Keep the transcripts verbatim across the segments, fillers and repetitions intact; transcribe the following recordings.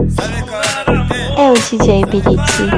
É o D J Biriti.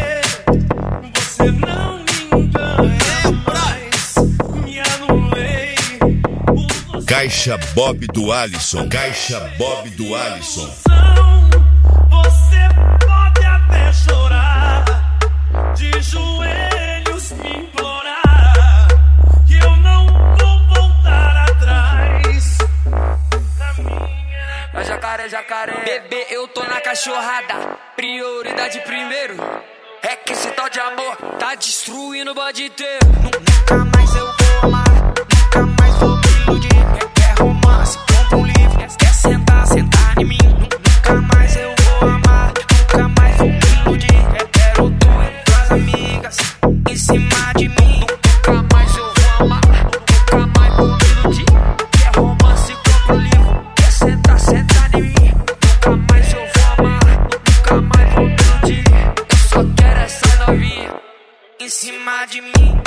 Caixa Bob do Alisson, Caixa Bob do Alisson. Você pode até chorar, de joelhos me implorar, que eu não vou voltar atrás. Na minha... Na jacaré, jacaré, bebê, eu tô na cachorrada. Prioridade primeiro, é que esse tal de amor tá destruindo o bode inteiro. Nunca mais eu vou amar, nunca mais vou me iludir. Quer romance, compra um livro, quer sentar, sentar em mim. Nunca mais eu vou amar, nunca mais vou me iludir. Quero tu e tuas amigas em cima de mim. Nunca mais eu vou amar, nunca mais vou me iludir. Quer romance, compra um livro, quer sentar, sentar em mim. Nunca mais eu vou amar, nunca mais vou me iludir. Eu só quero essa novinha em cima de mim.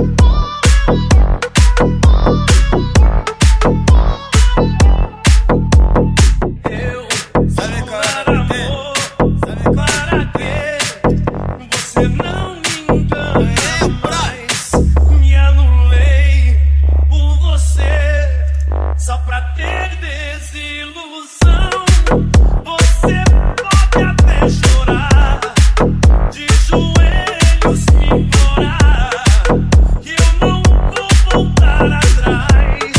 Só pra ter desilusão, você pode até chorar, de joelhos me implorar, que eu não vou voltar atrás.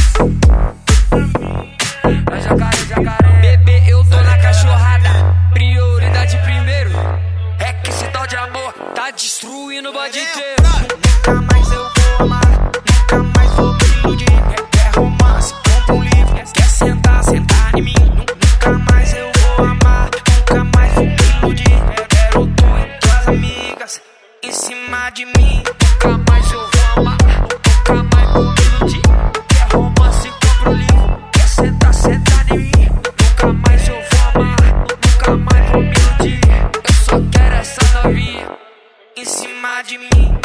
Na jacaré, jacaré, bebê, eu tô na cachorrada. Prioridade primeiro, é que esse tal de amor tá destruindo o bode inteiro. Nunca mais eu vou amar, nunca mais vou me iludir. Quer romance, compra um livro, quer sentar, sentar em mim. Nunca mais eu vou amar, nunca mais vou me iludir. Quero tu e tuas amigas em cima de mim. Nunca mais eu vou amar, nunca mais vou me iludir. Quer romance, compra um livro, quer sentar, sentar em mim. Nunca mais eu vou amar, nunca mais vou me iludir. Eu só quero essa novinha em cima de mim.